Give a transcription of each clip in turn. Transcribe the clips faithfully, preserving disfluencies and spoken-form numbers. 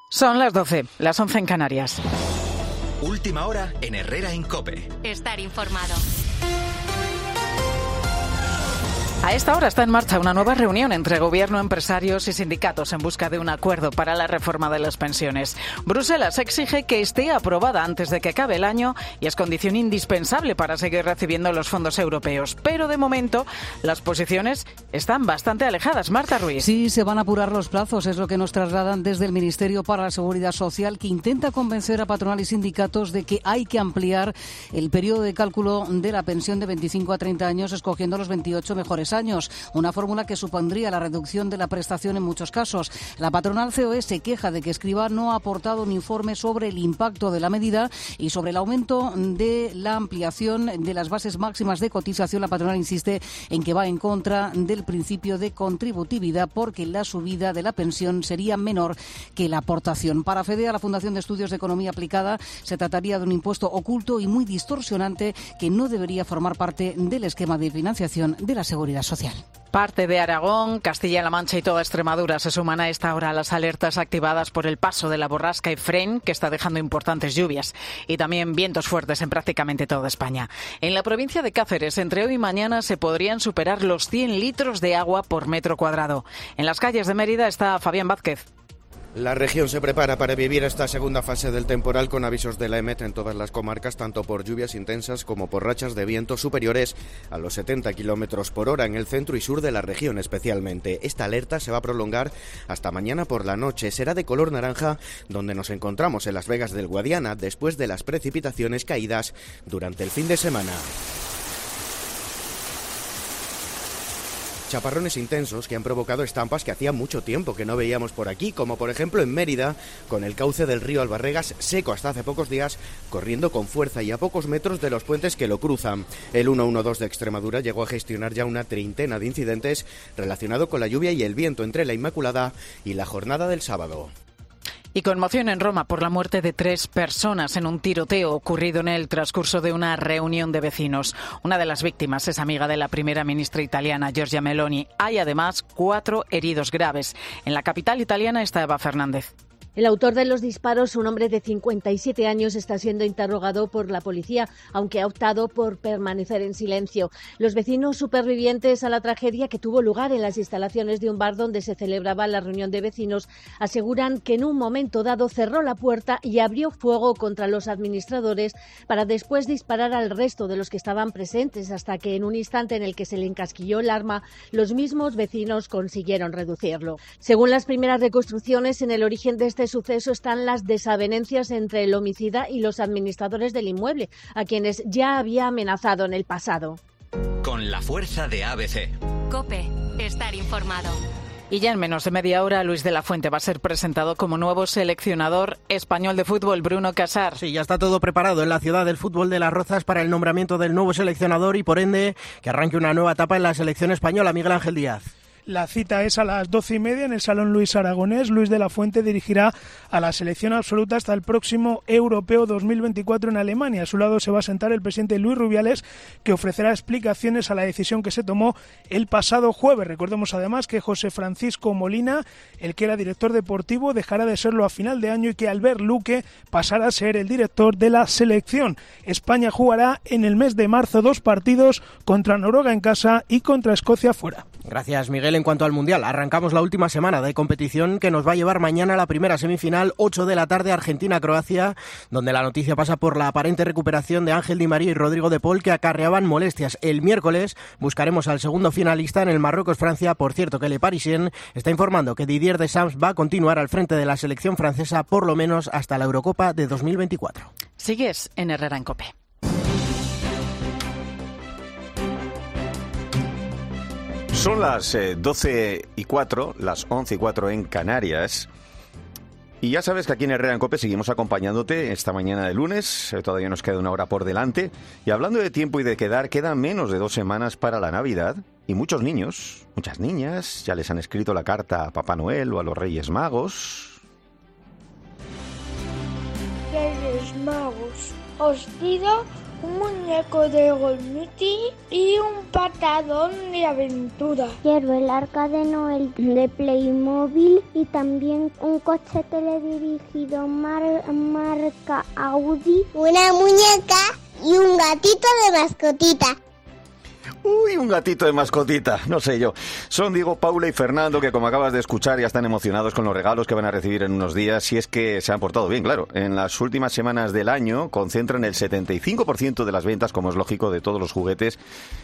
Son las doce, las once en Canarias. Última hora en Herrera en COPE. Estar informado. A esta hora está en marcha una nueva reunión entre gobierno, empresarios y sindicatos en busca de un acuerdo para la reforma de las pensiones. Bruselas exige que esté aprobada antes de que acabe el año y es condición indispensable para seguir recibiendo los fondos europeos. Pero de momento las posiciones están bastante alejadas. Marta Ruiz. Sí, se van a apurar los plazos, es lo que nos trasladan desde el Ministerio para la Seguridad Social, que intenta convencer a patronal y sindicatos de que hay que ampliar el periodo de cálculo de la pensión de veinticinco a treinta años, escogiendo los veintiocho mejores años, una fórmula que supondría la reducción de la prestación en muchos casos. La patronal C O E se queja de que Escrivá no ha aportado un informe sobre el impacto de la medida y sobre el aumento de la ampliación de las bases máximas de cotización. La patronal insiste en que va en contra del principio de contributividad porque la subida de la pensión sería menor que la aportación. Para FEDEA, la Fundación de Estudios de Economía Aplicada, se trataría de un impuesto oculto y muy distorsionante que no debería formar parte del esquema de financiación de la seguridad social. Parte de Aragón, Castilla-La Mancha y toda Extremadura se suman a esta hora a las alertas activadas por el paso de la borrasca Efrén, que está dejando importantes lluvias y también vientos fuertes en prácticamente toda España. En la provincia de Cáceres, entre hoy y mañana, se podrían superar los cien litros de agua por metro cuadrado. En las calles de Mérida está Fabián Vázquez. La región se prepara para vivir esta segunda fase del temporal con avisos de la EMET en todas las comarcas, tanto por lluvias intensas como por rachas de viento superiores a los setenta kilómetros por hora en el centro y sur de la región especialmente. Esta alerta se va a prolongar hasta mañana por la noche. Será de color naranja donde nos encontramos en Las Vegas del Guadiana después de las precipitaciones caídas durante el fin de semana. Chaparrones intensos que han provocado estampas que hacía mucho tiempo que no veíamos por aquí, como por ejemplo en Mérida, con el cauce del río Albarregas seco hasta hace pocos días, corriendo con fuerza y a pocos metros de los puentes que lo cruzan. El ciento doce de Extremadura llegó a gestionar ya una treintena de incidentes relacionados con la lluvia y el viento entre la Inmaculada y la jornada del sábado. Y conmoción en Roma por la muerte de tres personas en un tiroteo ocurrido en el transcurso de una reunión de vecinos. Una de las víctimas es amiga de la primera ministra italiana, Giorgia Meloni. Hay además cuatro heridos graves. En la capital italiana está Eva Fernández. El autor de los disparos, un hombre de cincuenta y siete años, está siendo interrogado por la policía, aunque ha optado por permanecer en silencio. Los vecinos supervivientes a la tragedia que tuvo lugar en las instalaciones de un bar donde se celebraba la reunión de vecinos aseguran que en un momento dado cerró la puerta y abrió fuego contra los administradores para después disparar al resto de los que estaban presentes, hasta que en un instante en el que se le encasquilló el arma, los mismos vecinos consiguieron reducirlo. Según las primeras reconstrucciones, en el origen de este suceso están las desavenencias entre el homicida y los administradores del inmueble, a quienes ya había amenazado en el pasado. Con la fuerza de A B C. COPE. Estar informado. Y ya en menos de media hora, Luis de la Fuente va a ser presentado como nuevo seleccionador español de fútbol. Bruno Casar. Sí, ya está todo preparado en la ciudad del fútbol de Las Rozas para el nombramiento del nuevo seleccionador y, por ende, que arranque una nueva etapa en la selección española. Miguel Ángel Díaz. La cita es a las doce y media en el Salón Luis Aragonés. Luis de la Fuente dirigirá a la selección absoluta hasta el próximo Europeo dos mil veinticuatro en Alemania. A su lado se va a sentar el presidente Luis Rubiales, que ofrecerá explicaciones a la decisión que se tomó el pasado jueves. Recordemos además que José Francisco Molina, el que era director deportivo, dejará de serlo a final de año y que Albert Luque pasará a ser el director de la selección. España jugará en el mes de marzo dos partidos, contra Noruega en casa y contra Escocia fuera. Gracias, Miguel. En cuanto al Mundial, arrancamos la última semana de competición que nos va a llevar mañana a la primera semifinal, ocho de la tarde, Argentina-Croacia, donde la noticia pasa por la aparente recuperación de Ángel Di María y Rodrigo de Paul, que acarreaban molestias. El miércoles buscaremos al segundo finalista en el Marruecos-Francia. Por cierto, que Le Parisien está informando que Didier Deschamps va a continuar al frente de la selección francesa por lo menos hasta la Eurocopa de dos mil veinticuatro. Sigues en Herrera en COPE. Son las eh, doce y cuatro, las once y cuatro en Canarias. Y ya sabes que aquí en Herrera en COPE seguimos acompañándote esta mañana de lunes. Eh, todavía nos queda una hora por delante. Y hablando de tiempo y de quedar, quedan menos de dos semanas para la Navidad. Y muchos niños, muchas niñas, ya les han escrito la carta a Papá Noel o a los Reyes Magos. Reyes Magos, os pido un muñeco de Golmiti y un patadón de aventura. Quiero el arca de Noel de Playmobil y también un coche teledirigido mar- marca Audi. Una muñeca y un gatito de mascotita. Uy, un gatito de mascotita, no sé yo. Son Diego, Paula y Fernando, que como acabas de escuchar ya están emocionados con los regalos que van a recibir en unos días, si es que se han portado bien, claro. En las últimas semanas del año concentran el setenta y cinco por ciento de las ventas, como es lógico, de todos los juguetes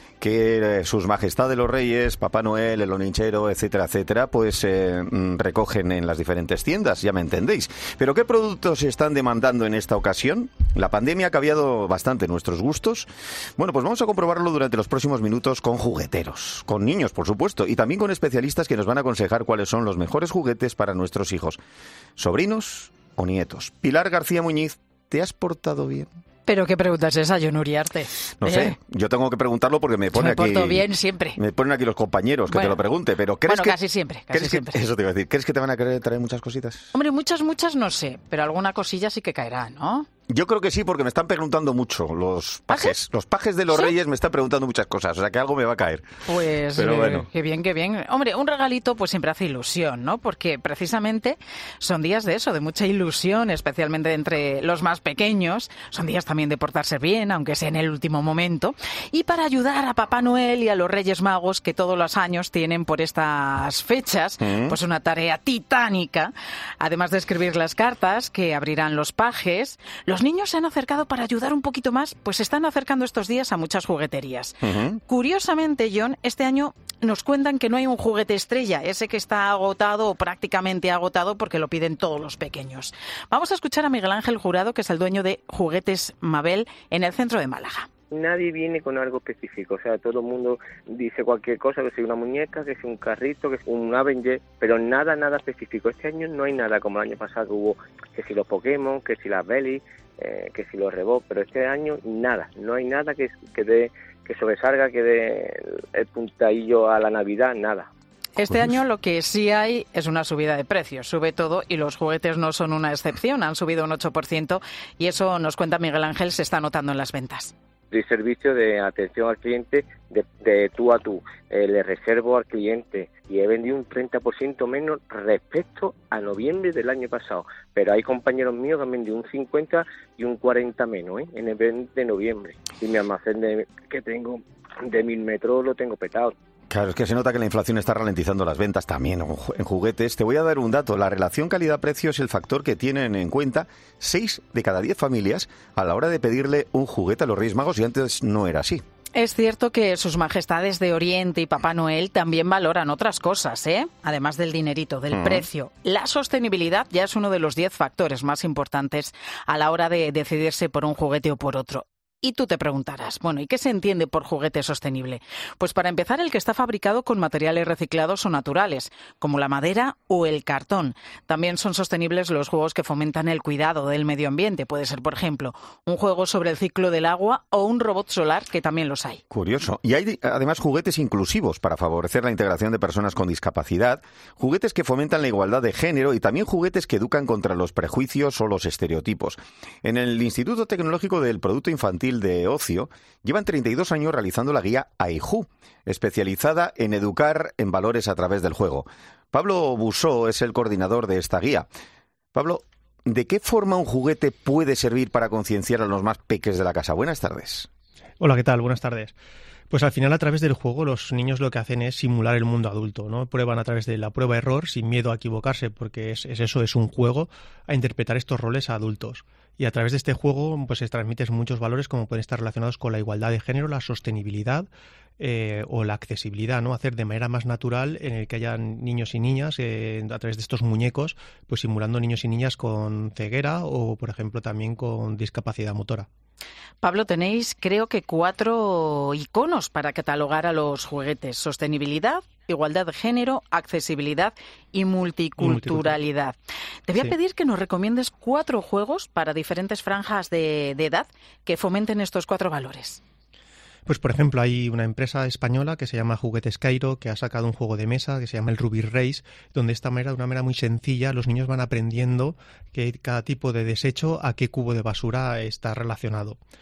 que eh, sus majestades los reyes, Papá Noel, el Oninchero, etcétera, etcétera, pues eh, recogen en las diferentes tiendas, ya me entendéis. Pero ¿qué productos se están demandando en esta ocasión? La pandemia ha cambiado bastante nuestros gustos. Bueno, pues vamos a comprobarlo durante los próximos minutos con jugueteros, con niños, por supuesto, y también con especialistas que nos van a aconsejar cuáles son los mejores juguetes para nuestros hijos, sobrinos o nietos. Pilar García Muñiz, ¿te has portado bien? ¿Pero qué pregunta es esa, Jon Uriarte? No ¿Eh? sé, yo tengo que preguntarlo porque me pone me aquí... Me porto bien siempre. Me ponen aquí los compañeros que bueno, te lo pregunte, pero ¿crees bueno, que... casi siempre, casi ¿crees siempre. Que, eso te iba a decir, ¿crees que te van a querer traer muchas cositas? Hombre, muchas, muchas no sé, pero alguna cosilla sí que caerá, ¿no? Yo creo que sí, porque me están preguntando mucho los pajes. ¿Ah, sí? Los pajes de los ¿Sí? Reyes me están preguntando muchas cosas, o sea que algo me va a caer. Pues, pero eh, bueno. qué bien, qué bien. Hombre, un regalito pues siempre hace ilusión, ¿no? Porque precisamente son días de eso, de mucha ilusión, especialmente entre los más pequeños. Son días también de portarse bien, aunque sea en el último momento. Y para ayudar a Papá Noel y a los Reyes Magos, que todos los años tienen por estas fechas, ¿Mm? pues una tarea titánica. Además de escribir las cartas que abrirán los pajes, los niños se han acercado para ayudar un poquito más, pues se están acercando estos días a muchas jugueterías. Uh-huh. Curiosamente, Jon, este año nos cuentan que no hay un juguete estrella, ese que está agotado o prácticamente agotado porque lo piden todos los pequeños. Vamos a escuchar a Miguel Ángel Jurado, que es el dueño de Juguetes Mabel en el centro de Málaga. Nadie viene con algo específico, o sea, todo el mundo dice cualquier cosa, que sea una muñeca, que sea un carrito, que sea un Avenger, pero nada, nada específico. Este año no hay nada como el año pasado, que hubo que si los Pokémon, que si las Belly, eh, que si los Rebot, pero este año nada, no hay nada que, que, dé, que sobresalga, que dé el puntadillo a la Navidad, nada. Este año lo que sí hay es una subida de precios, sube todo y los juguetes no son una excepción, han subido un ocho por ciento y eso, nos cuenta Miguel Ángel, se está notando en las ventas. El servicio de atención al cliente de, de tú a tú, eh, le reservo al cliente y he vendido un treinta por ciento menos respecto a noviembre del año pasado, pero hay compañeros míos que han vendido un cincuenta y un cuarenta menos ¿eh? en el mes de noviembre y mi almacén de, que tengo de mil metros lo tengo petado. Claro, es que se nota que la inflación está ralentizando las ventas también en juguetes. Te voy a dar un dato. La relación calidad-precio es el factor que tienen en cuenta seis de cada diez familias a la hora de pedirle un juguete a los Reyes Magos y antes no era así. Es cierto que sus majestades de Oriente y Papá Noel también valoran otras cosas, ¿eh? Además del dinerito, del uh-huh. precio. La sostenibilidad ya es uno de los diez factores más importantes a la hora de decidirse por un juguete o por otro. Y tú te preguntarás, bueno, ¿y qué se entiende por juguete sostenible? Pues para empezar, el que está fabricado con materiales reciclados o naturales, como la madera o el cartón. También son sostenibles los juegos que fomentan el cuidado del medio ambiente. Puede ser, por ejemplo, un juego sobre el ciclo del agua o un robot solar, que también los hay. Curioso. Y hay además juguetes inclusivos para favorecer la integración de personas con discapacidad, juguetes que fomentan la igualdad de género y también juguetes que educan contra los prejuicios o los estereotipos. En el Instituto Tecnológico del Producto Infantil de Ocio, llevan treinta y dos años realizando la guía AIJU, especializada en educar en valores a través del juego. Pablo Busó es el coordinador de esta guía. Pablo, ¿de qué forma un juguete puede servir para concienciar a los más peques de la casa? Buenas tardes. Hola, ¿qué tal? Buenas tardes. Pues al final, a través del juego, los niños lo que hacen es simular el mundo adulto, ¿no? Prueban a través de la prueba-error, sin miedo a equivocarse, porque es, es eso, es un juego, a interpretar estos roles a adultos. Y a través de este juego, pues se transmiten muchos valores como pueden estar relacionados con la igualdad de género, la sostenibilidad eh, o la accesibilidad, ¿no? Hacer de manera más natural en el que haya niños y niñas eh, a través de estos muñecos, pues simulando niños y niñas con ceguera o, por ejemplo, también con discapacidad motora. Pablo, tenéis creo que cuatro iconos para catalogar a los juguetes: sostenibilidad, igualdad de género, accesibilidad y multiculturalidad. Te voy a sí. pedir que nos recomiendes cuatro juegos para diferentes franjas de, de edad que fomenten estos cuatro valores. Pues, por ejemplo, hay una empresa española que se llama Juguetes Cairo, que ha sacado un juego de mesa que se llama el Rubik Race, donde de esta manera, de una manera muy sencilla, los niños van aprendiendo que cada tipo de desecho a qué cubo de basura está relacionado.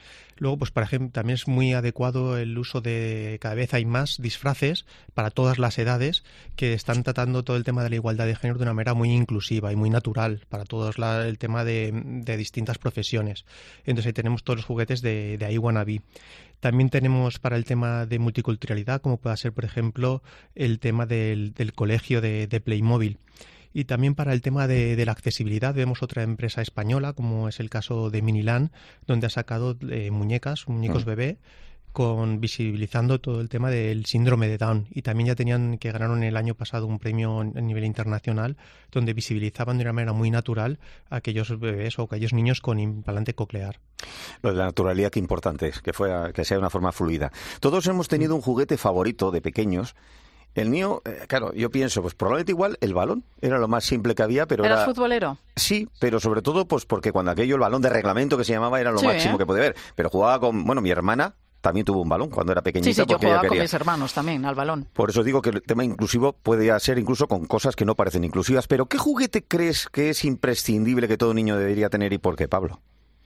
Luego, pues por ejemplo, también es muy adecuado el uso de, cada vez hay más disfraces para todas las edades que están tratando todo el tema de la igualdad de género de una manera muy inclusiva y muy natural para todos la, el tema de, de distintas profesiones. Entonces ahí tenemos todos los juguetes de, de I Wanna Be. También tenemos para el tema de multiculturalidad, como pueda ser, por ejemplo, el tema del, del colegio de, de Playmobil. Y también para el tema de, de la accesibilidad vemos otra empresa española, como es el caso de Miniland, donde ha sacado eh, muñecas, muñecos mm. bebé, con visibilizando todo el tema del síndrome de Down. Y también ya tenían que ganaron el año pasado un premio a nivel internacional, donde visibilizaban de una manera muy natural a aquellos bebés o aquellos niños con implante coclear. Lo de la naturalidad, qué importante es, que, fuera, que sea de una forma fluida. Todos hemos tenido un juguete favorito de pequeños. El mío, eh, claro, yo pienso, pues probablemente igual el balón era lo más simple que había, pero ¿Eras era... futbolero? Sí, pero sobre todo pues porque cuando aquello, el balón de reglamento que se llamaba, era lo sí, máximo ¿eh? que podía haber. Pero jugaba con, bueno, mi hermana también tuvo un balón cuando era pequeñita. Sí, sí, yo porque jugaba ella quería. con mis hermanos también al balón. Por eso digo que el tema inclusivo puede ser incluso con cosas que no parecen inclusivas. Pero ¿qué juguete crees que es imprescindible que todo niño debería tener y por qué, Pablo?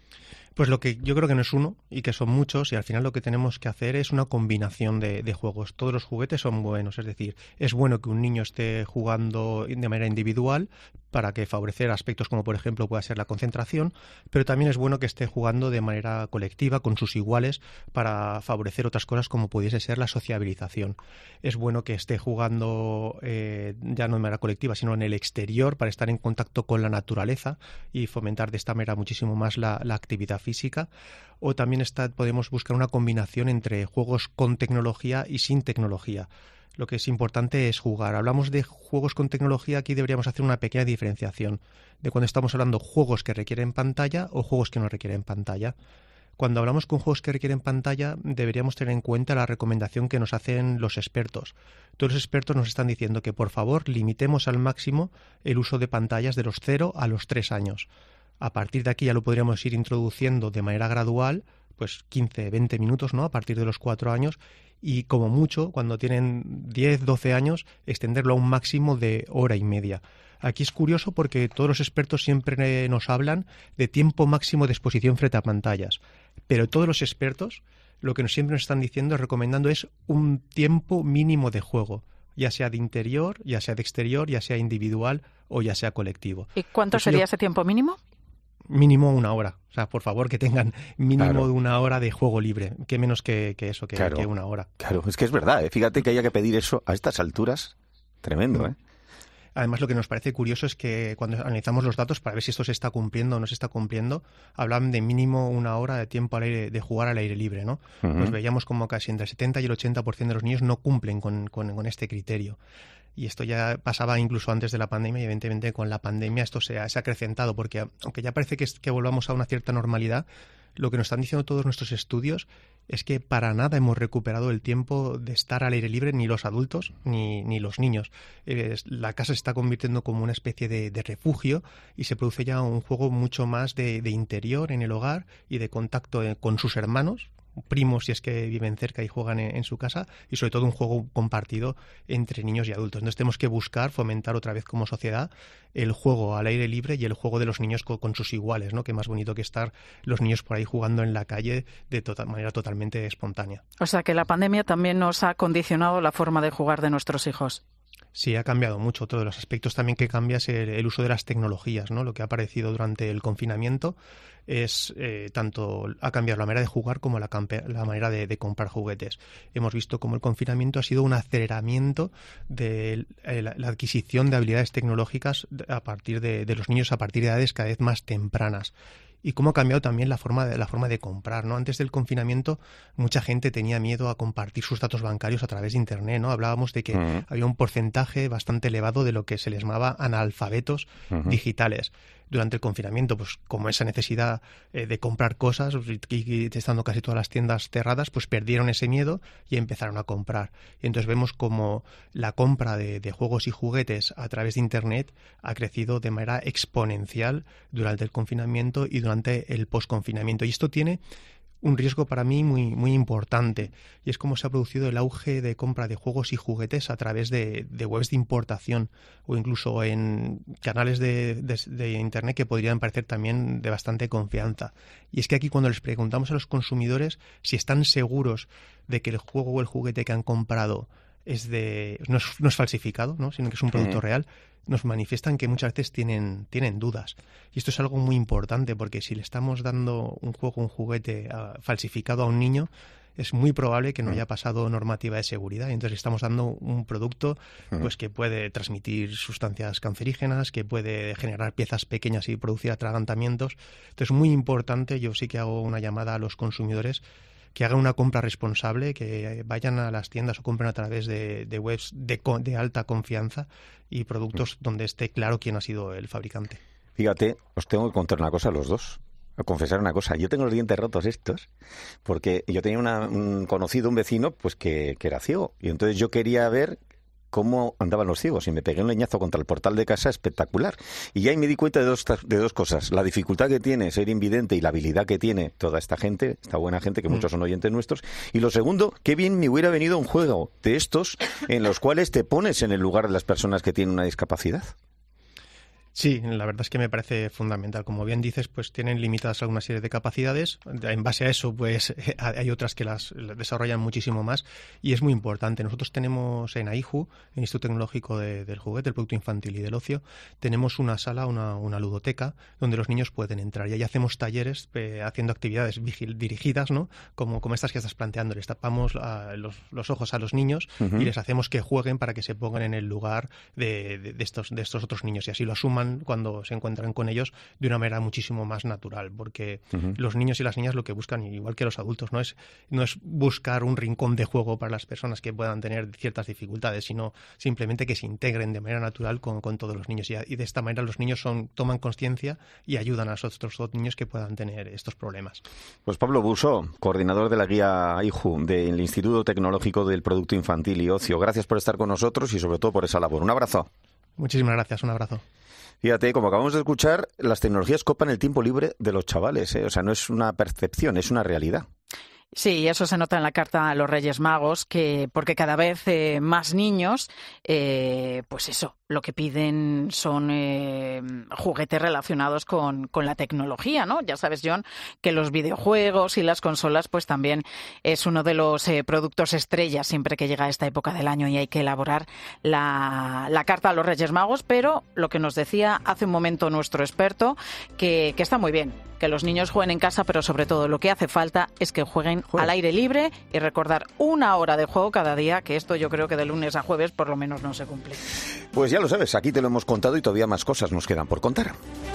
Pues lo que yo creo que no es uno y que son muchos, y al final lo que tenemos que hacer es una combinación de, de juegos. Todos los juguetes son buenos, es decir, es bueno que un niño esté jugando de manera individual para que favorecer aspectos como por ejemplo pueda ser la concentración, pero también es bueno que esté jugando de manera colectiva con sus iguales para favorecer otras cosas como pudiese ser la sociabilización. Es bueno que esté jugando eh, ya no de manera colectiva sino en el exterior para estar en contacto con la naturaleza y fomentar de esta manera muchísimo más la, la actividad física. O también está, podemos buscar una combinación entre juegos con tecnología y sin tecnología. Lo que es importante es jugar. Hablamos de juegos con tecnología, aquí deberíamos hacer una pequeña diferenciación de cuando estamos hablando juegos que requieren pantalla o juegos que no requieren pantalla. Cuando hablamos con juegos que requieren pantalla, deberíamos tener en cuenta la recomendación que nos hacen los expertos. Todos los expertos nos están diciendo que, por favor, limitemos al máximo el uso de pantallas de los cero a los tres años. A partir de aquí ya lo podríamos ir introduciendo de manera gradual, pues quince, veinte minutos, ¿no? A partir de los cuatro años, y como mucho, cuando tienen diez, doce años, extenderlo a un máximo de hora y media. Aquí es curioso porque todos los expertos siempre nos hablan de tiempo máximo de exposición frente a pantallas, pero todos los expertos lo que siempre nos están diciendo, es recomendando, es un tiempo mínimo de juego, ya sea de interior, ya sea de exterior, ya sea individual o ya sea colectivo. ¿Y cuánto Pues sería yo... ese tiempo mínimo? Mínimo una hora. O sea, por favor, que tengan mínimo Claro. de una hora de juego libre. Qué menos que, que eso, que, Claro. que una hora. Claro, es que es verdad, ¿eh? Fíjate que haya que pedir eso a estas alturas. Tremendo, ¿eh? Además, lo que nos parece curioso es que cuando analizamos los datos para ver si esto se está cumpliendo o no se está cumpliendo, hablan de mínimo una hora de tiempo al aire, de jugar al aire libre, ¿no? Uh-huh. Pues veíamos como casi entre el setenta y el ochenta por ciento de los niños no cumplen con, con, con este criterio. Y esto ya pasaba incluso antes de la pandemia y evidentemente con la pandemia esto se ha, se ha acrecentado porque aunque ya parece que, es, que volvamos a una cierta normalidad, lo que nos están diciendo todos nuestros estudios es que para nada hemos recuperado el tiempo de estar al aire libre, ni los adultos ni, ni los niños. Eh, la casa se está convirtiendo como una especie de, de refugio y se produce ya un juego mucho más de, de interior en el hogar y de contacto con sus hermanos, primos si es que viven cerca y juegan en, en su casa, y sobre todo un juego compartido entre niños y adultos. Entonces tenemos que buscar fomentar otra vez como sociedad el juego al aire libre y el juego de los niños con, con sus iguales, ¿no? Que más bonito que estar los niños por ahí jugando en la calle de tota, manera totalmente espontánea. O sea que la pandemia también nos ha condicionado la forma de jugar de nuestros hijos. Sí, ha cambiado mucho. Todos los aspectos también que cambia es el, el uso de las tecnologías, ¿no? Lo que ha aparecido durante el confinamiento es eh, tanto ha cambiado la manera de jugar como la, la manera de, de comprar juguetes. Hemos visto cómo el confinamiento ha sido un aceleramiento de la, la adquisición de habilidades tecnológicas a partir de, de los niños a partir de edades cada vez más tempranas. Y cómo ha cambiado también la forma de, la forma de comprar, ¿no? Antes del confinamiento mucha gente tenía miedo a compartir sus datos bancarios a través de Internet, ¿no? Hablábamos de que uh-huh. había un porcentaje bastante elevado de lo que se les llamaba analfabetos uh-huh. digitales. Durante el confinamiento, pues como esa necesidad eh, de comprar cosas y, y estando casi todas las tiendas cerradas, pues perdieron ese miedo y empezaron a comprar. Y entonces vemos como la compra de, de juegos y juguetes a través de Internet ha crecido de manera exponencial durante el confinamiento y durante el posconfinamiento. Y esto tiene un riesgo para mí muy, muy importante, y es cómo se ha producido el auge de compra de juegos y juguetes a través de, de webs de importación o incluso en canales de, de, de Internet que podrían parecer también de bastante confianza. Y es que aquí, cuando les preguntamos a los consumidores si están seguros de que el juego o el juguete que han comprado es de no es, no es falsificado, ¿no?, sino que es un producto real, nos manifiestan que muchas veces tienen, tienen dudas. Y esto es algo muy importante, porque si le estamos dando un juego, un juguete uh, falsificado a un niño, es muy probable que no haya pasado normativa de seguridad. Y entonces le estamos dando un producto pues que puede transmitir sustancias cancerígenas, que puede generar piezas pequeñas y producir atragantamientos. Entonces, muy importante, yo sí que hago una llamada a los consumidores que hagan una compra responsable, que vayan a las tiendas o compren a través de, de webs de, de alta confianza y productos donde esté claro quién ha sido el fabricante. Fíjate, os tengo que contar una cosa a los dos, a confesar una cosa. Yo tengo los dientes rotos estos porque yo tenía una, un conocido, un vecino, pues que, que era ciego, y entonces yo quería ver cómo andaban los ciegos y me pegué un leñazo contra el portal de casa espectacular. Y ya ahí me di cuenta de dos, de dos cosas: la dificultad que tiene ser invidente y la habilidad que tiene toda esta gente, esta buena gente, que mm. muchos son oyentes nuestros. Y lo segundo, qué bien me hubiera venido un juego de estos en los cuales te pones en el lugar de las personas que tienen una discapacidad. Sí, la verdad es que me parece fundamental. Como bien dices, pues tienen limitadas alguna serie de capacidades. En base a eso, pues hay otras que las desarrollan muchísimo más, y es muy importante. Nosotros tenemos en AIJU, el Instituto Tecnológico de, del Juguete, del Producto Infantil y del Ocio, tenemos una sala, una, una ludoteca, donde los niños pueden entrar. Y ahí hacemos talleres eh, haciendo actividades vigil, dirigidas, ¿no?, como, como estas que estás planteando. Les tapamos a, los, los ojos a los niños uh-huh. y les hacemos que jueguen para que se pongan en el lugar de, de, de, estos, de estos otros niños, y así lo asuman cuando se encuentran con ellos de una manera muchísimo más natural, porque uh-huh. los niños y las niñas lo que buscan, igual que los adultos, no es, no es buscar un rincón de juego para las personas que puedan tener ciertas dificultades, sino simplemente que se integren de manera natural con, con todos los niños, y, y de esta manera los niños son, toman conciencia y ayudan a los otros dos niños que puedan tener estos problemas. Pues Pablo Busó, coordinador de la guía AIJU del Instituto Tecnológico del Producto Infantil y Ocio, gracias por estar con nosotros y sobre todo por esa labor. Un abrazo. Muchísimas gracias, un abrazo. Fíjate, como acabamos de escuchar, las tecnologías copan el tiempo libre de los chavales, ¿eh? O sea, no es una percepción, es una realidad. Sí, eso se nota en la carta a los Reyes Magos, que porque cada vez eh, más niños, eh, pues eso, lo que piden son eh, juguetes relacionados con, con la tecnología, ¿no? Ya sabes, John, que los videojuegos y las consolas pues también es uno de los eh, productos estrella siempre que llega esta época del año y hay que elaborar la, la carta a los Reyes Magos, pero lo que nos decía hace un momento nuestro experto, que, que está muy bien, que los niños jueguen en casa, pero sobre todo lo que hace falta es que jueguen Juega. al aire libre y recordar una hora de juego cada día, que esto yo creo que de lunes a jueves por lo menos no se cumple. Pues ya lo sabes, aquí te lo hemos contado y todavía más cosas nos quedan por contar.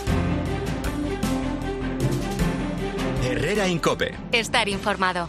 Herrera Incope. Estar informado.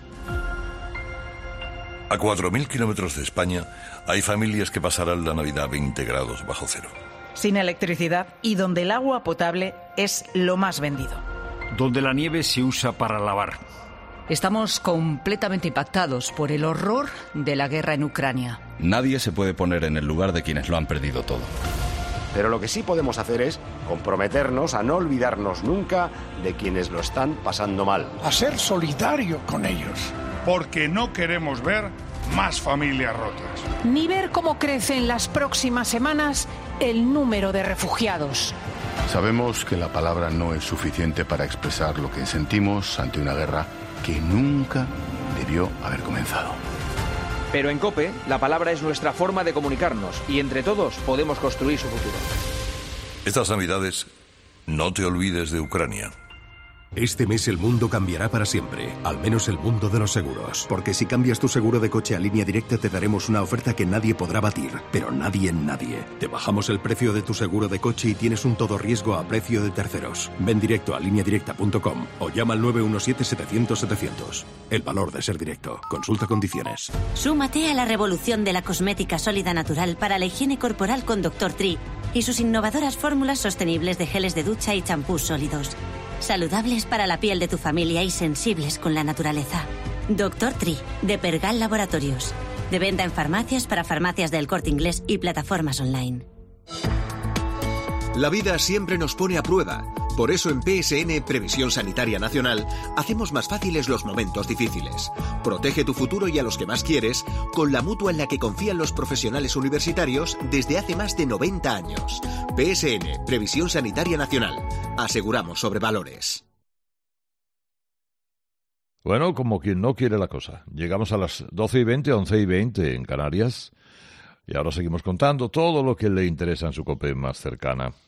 A cuatro mil kilómetros de España hay familias que pasarán la Navidad a veinte grados bajo cero. Sin electricidad y donde el agua potable es lo más vendido. Donde la nieve se usa para lavar. Estamos completamente impactados por el horror de la guerra en Ucrania. Nadie se puede poner en el lugar de quienes lo han perdido todo. Pero lo que sí podemos hacer es comprometernos a no olvidarnos nunca de quienes lo están pasando mal. A ser solidario con ellos. Porque no queremos ver más familias rotas. Ni ver cómo crece en las próximas semanas el número de refugiados. Sabemos que la palabra no es suficiente para expresar lo que sentimos ante una guerra que nunca debió haber comenzado. Pero en COPE, la palabra es nuestra forma de comunicarnos y entre todos podemos construir su futuro. Estas Navidades, no te olvides de Ucrania. Este mes el mundo cambiará para siempre, al menos el mundo de los seguros. Porque si cambias tu seguro de coche a Línea Directa te daremos una oferta que nadie podrá batir, pero nadie en nadie. Te bajamos el precio de tu seguro de coche y tienes un todo riesgo a precio de terceros. Ven directo a línea directa punto com o llama al nueve uno siete setecientos setecientos. El valor de ser directo. Consulta condiciones. Súmate a la revolución de la cosmética sólida natural para la higiene corporal con doctor Tree y sus innovadoras fórmulas sostenibles de geles de ducha y champús sólidos. Saludables para la piel de tu familia y sensibles con la naturaleza. doctor Tree, de Pergal Laboratorios. De venta en farmacias para farmacias del Corte Inglés y plataformas online. La vida siempre nos pone a prueba. Por eso en P S N Previsión Sanitaria Nacional hacemos más fáciles los momentos difíciles. Protege tu futuro y a los que más quieres con la mutua en la que confían los profesionales universitarios desde hace más de noventa años. P S N Previsión Sanitaria Nacional. Aseguramos sobre valores. Bueno, como quien no quiere la cosa. Llegamos a las doce y veinte, once y veinte en Canarias. Y ahora seguimos contando todo lo que le interesa en su COPE más cercana.